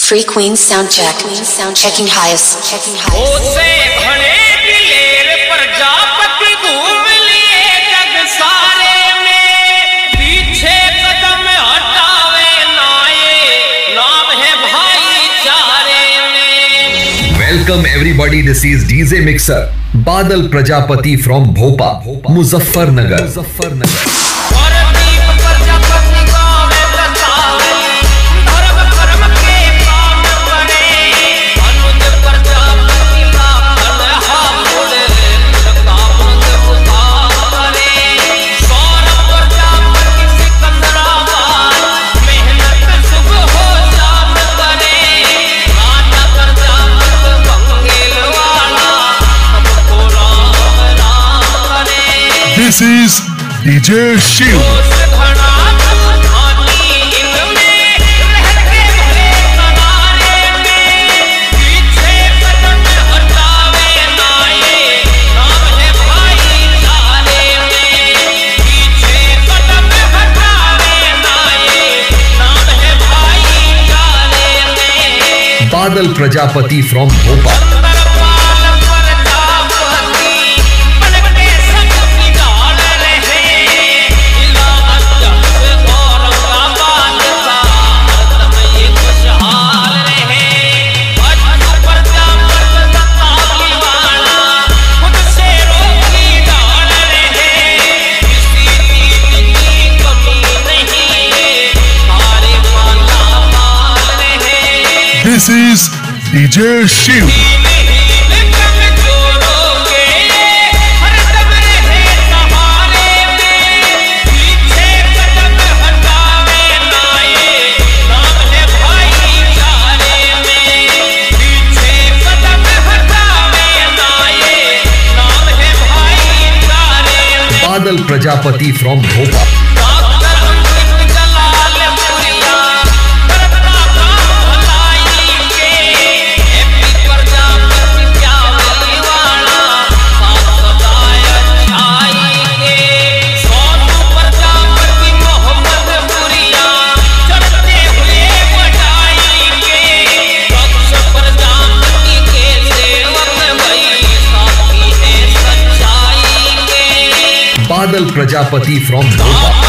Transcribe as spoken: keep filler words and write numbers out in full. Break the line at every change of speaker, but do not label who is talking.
Free Queen sound check. Queen sound checking highest. Checking highest.
Welcome everybody. This is D J Mixer. Badal Prajapati from Bhopa, Muzaffarnagar. Muzaffarnagar.
This is D J Shiv.
Badal Prajapati from Bhopa.
This is D J Shiv.
Badal Prajapati from Bhopa. Badal Prajapati from Bhopa.